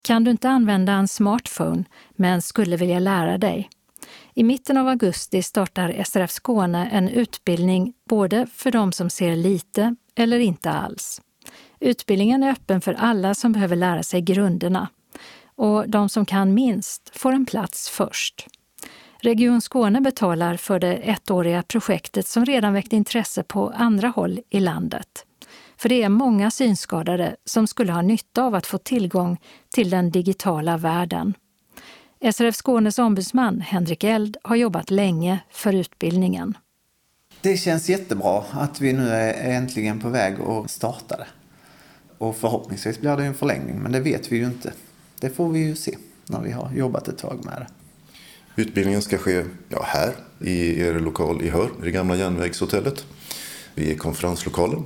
Kan du inte använda en smartphone men skulle vilja lära dig? I mitten av augusti startar SRF Skåne en utbildning både för de som ser lite eller inte alls. Utbildningen är öppen för alla som behöver lära sig grunderna. Och de som kan minst får en plats först. Region Skåne betalar för det ettåriga projektet som redan väckt intresse på andra håll i landet. För det är många synskadade som skulle ha nytta av att få tillgång till den digitala världen. SRF Skånes ombudsman Henrik Eld har jobbat länge för utbildningen. Det känns jättebra att vi nu är äntligen på väg att starta det. Och förhoppningsvis blir det en förlängning, men det vet vi ju inte. Det får vi ju se när vi har jobbat ett tag med det. Utbildningen ska ske här i er lokal i Hör, i det gamla järnvägshotellet. Vi är konferenslokalen,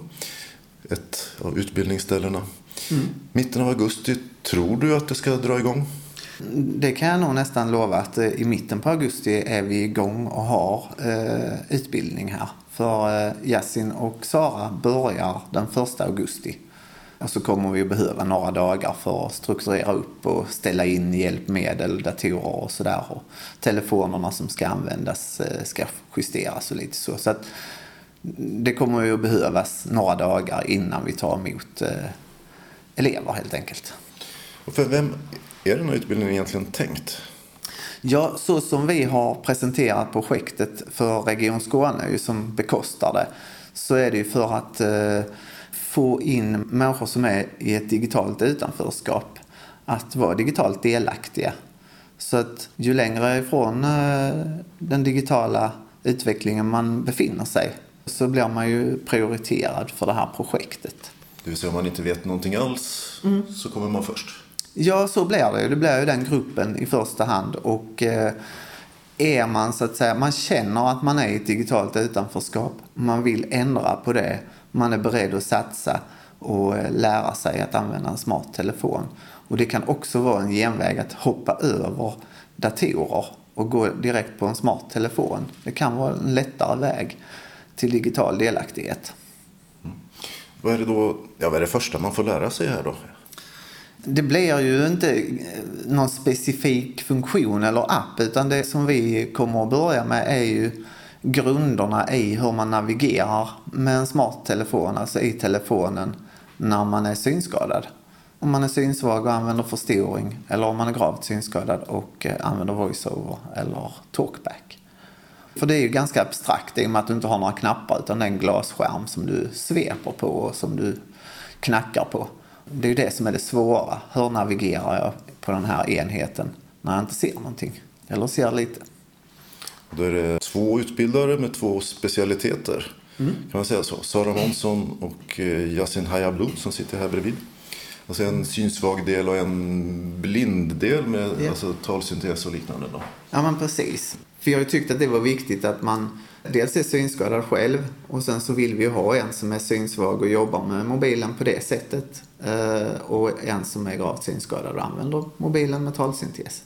ett av utbildningsställena. Mitten av augusti, tror du att det ska dra igång? Det kan jag nog nästan lova att i mitten på augusti är vi igång och har utbildning här. För Yasin och Sara börjar den 1 augusti. Och så kommer vi att behöva några dagar för att strukturera upp och ställa in hjälpmedel, datorer och sådär. Och telefonerna som ska användas ska justeras och lite så. Så att det kommer ju att behövas några dagar innan vi tar emot elever helt enkelt. Och för vem är den här utbildningen egentligen tänkt? Ja, så som vi har presenterat projektet för Region Skåne som bekostar det, så är det ju för att få in människor som är i ett digitalt utanförskap att vara digitalt delaktiga. Så att ju längre ifrån den digitala utvecklingen man befinner sig, så blir man ju prioriterad för det här projektet. Det vill säga om man inte vet någonting alls så kommer man först. Ja, så blir det ju. Det blir ju den gruppen i första hand. Och är man så att säga, man känner att man är i ett digitalt utanförskap. Man vill ändra på det. Man är beredd att satsa och lära sig att använda en smart telefon. Och det kan också vara en genväg att hoppa över datorer och gå direkt på en smart telefon. Det kan vara en lättare väg till digital delaktighet. Vad är det då, vad är det första man får lära sig här då? Det blir ju inte någon specifik funktion eller app, utan det som vi kommer att börja med är ju grunderna i hur man navigerar med en smart telefon, alltså i telefonen, när man är synskadad. Om man är synsvag och använder förstoring, eller om man är gravt synskadad och använder voiceover eller talkback. För det är ju ganska abstrakt i och med att du inte har några knappar, utan det är en glasskärm som du sveper på och som du knackar på. Det är ju det som är det svåra. Hur navigerar jag på den här enheten när jag inte ser någonting? Eller ser lite. Då är det 2 utbildare med 2 specialiteter. Kan man säga så? Sara Månsson och Yasin Hayablu som sitter här bredvid. Och sen en synsvag del och en blind del med alltså talsyntes och liknande då. Ja, men precis. För jag har ju tyckt att det var viktigt att man dels är synskadad själv och sen så vill vi ha en som är synsvag och jobbar med mobilen på det sättet. Och en som är gravt synskadad och använder mobilen med talsyntes.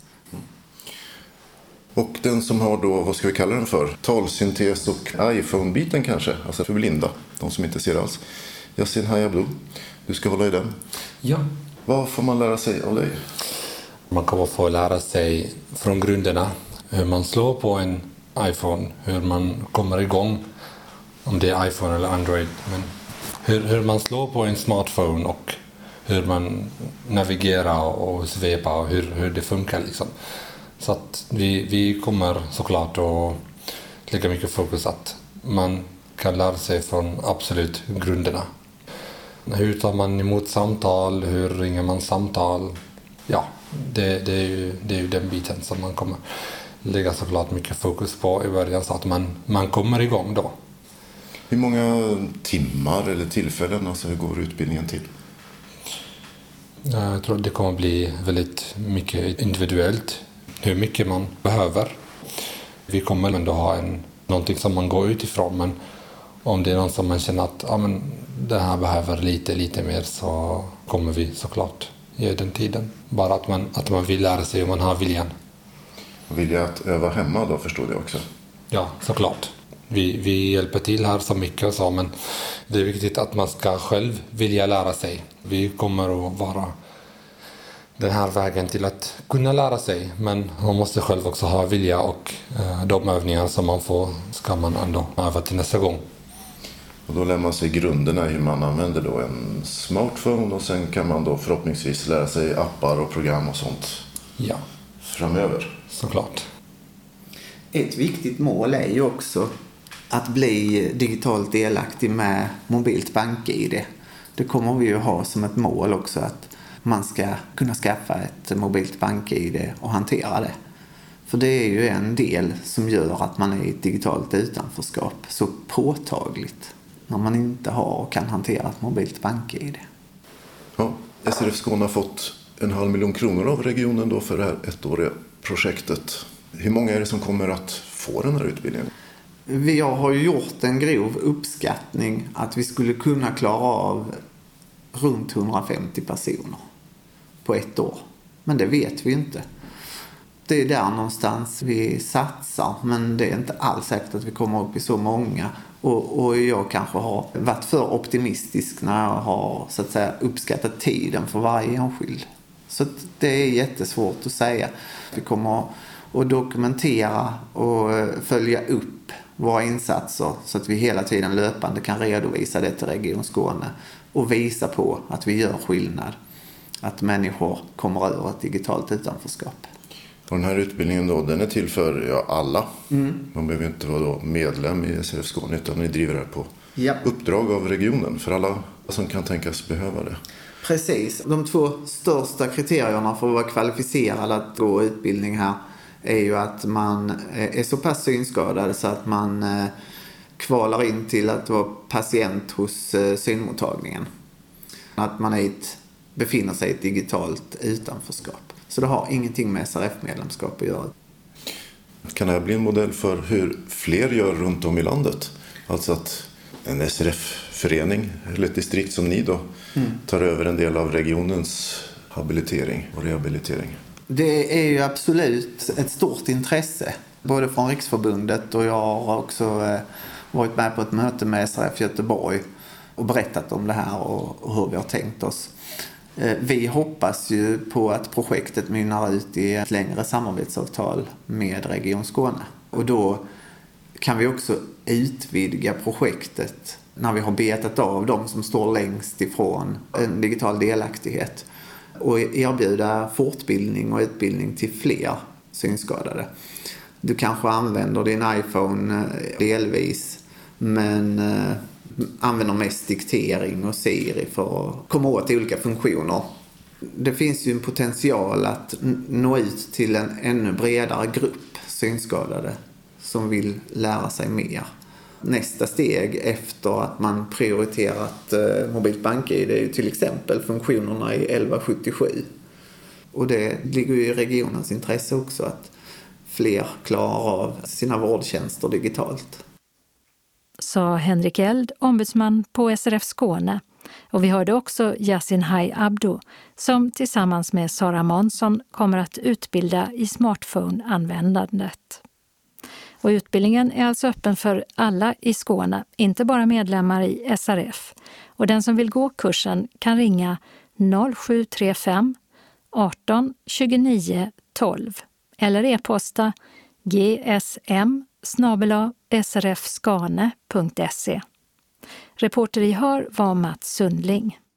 Och den som har då, vad ska vi kalla den för? Talsyntes och iPhone-biten kanske, alltså för blinda, de som inte ser alls. Yasin Hayablu, du ska hålla i den. Ja. Vad får man lära sig av dig? Man kommer få lära sig från grunderna hur man slår på en iPhone, hur man kommer igång, om det är iPhone eller Android, men hur man slår på en smartphone och hur man navigerar och svepar och hur det funkar liksom. Så att vi kommer såklart att lägga mycket fokus att man kan lära sig från absolut grunderna. Hur tar man emot samtal, hur ringer man samtal? Ja, det är ju den biten som man kommer lägga såklart mycket fokus på i början så att man kommer igång då. Hur många timmar eller tillfällen, alltså hur går utbildningen till? Jag tror det kommer bli väldigt mycket individuellt hur mycket man behöver. Vi kommer ändå ha någonting som man går utifrån, men om det är någon som man känner att det här behöver lite mer, så kommer vi såklart ge den tiden. Bara att man vill lära sig och man har viljan. Vilja att öva hemma då, förstår jag också. Ja, såklart. Vi hjälper till här så mycket så, men det är viktigt att man ska själv vilja lära sig. Vi kommer att vara den här vägen till att kunna lära sig. Men man måste själv också ha vilja och de övningar som man får ska man ändå öva till nästa gång. Och då lär man sig grunderna hur man använder då en smartphone och sen kan man då förhoppningsvis lära sig appar och program och sånt framöver. Såklart. Ett viktigt mål är ju också att bli digitalt delaktig med mobilt bank-ID. Det kommer vi ju ha som ett mål också, att man ska kunna skaffa ett mobilt bank-ID och hantera det. För det är ju en del som gör att man är i ett digitalt utanförskap så påtagligt när man inte har och kan hantera ett mobilt bank-ID. Ja, SRF Skåne har fått 500 000 kronor av regionen då för det här ettåriga projektet. Hur många är det som kommer att få den här utbildningen? Vi har ju gjort en grov uppskattning att vi skulle kunna klara av runt 150 personer på ett år. Men det vet vi inte. Det är där någonstans vi satsar, men det är inte alls säkert att vi kommer upp i så många. Och jag kanske har varit för optimistisk när jag har så att säga uppskattat tiden för varje enskild. Så det är jättesvårt att säga. Vi kommer att dokumentera och följa upp våra insatser så att vi hela tiden löpande kan redovisa det till Region Skåne och visa på att vi gör skillnad. Att människor kommer över ett digitalt utanförskap. Och den här utbildningen då, den är till för alla. Man behöver inte vara då medlem i SRF Skåne utan ni driver det här på uppdrag av regionen för alla som kan tänkas behöva det. Precis. De 2 största kriterierna för att vara kvalificerad att gå utbildning här är ju att man är så pass synskadad så att man kvalar in till att vara patient hos synmottagningen. Att man befinner sig i ett digitalt utanförskap. Så det har ingenting med SRF-medlemskap att göra. Kan det här bli en modell för hur fler gör runt om i landet? Alltså att en SRF-förening eller ett distrikt som ni då tar över en del av regionens habilitering och rehabilitering? Det är ju absolut ett stort intresse. Både från Riksförbundet och jag har också varit med på ett möte med SRF Göteborg och berättat om det här och hur vi har tänkt oss. Vi hoppas ju på att projektet mynnar ut i ett längre samarbetsavtal med Region Skåne. Och då kan vi också utvidga projektet när vi har betat av de som står längst ifrån en digital delaktighet och erbjuda fortbildning och utbildning till fler synskadade. Du kanske använder din iPhone delvis, men använder mest diktering och Siri för att komma åt olika funktioner. Det finns ju en potential att nå ut till en ännu bredare grupp synskadade som vill lära sig mer. Nästa steg efter att man prioriterat mobilt bank-ID är ju till exempel funktionerna i 1177. Och det ligger ju i regionens intresse också att fler klarar av sina vårdtjänster digitalt. Sa Henrik Eld, ombudsman på SRF Skåne. Och vi hörde också Yasin Abdu som tillsammans med Sara Månsson kommer att utbilda i smartphone-användandet. Och utbildningen är alltså öppen för alla i Skåne, inte bara medlemmar i SRF. Och den som vill gå kursen kan ringa 0735 18 29 12 eller e-posta gsm@srfskane.se. Reporter i Hör var Mats Sundling.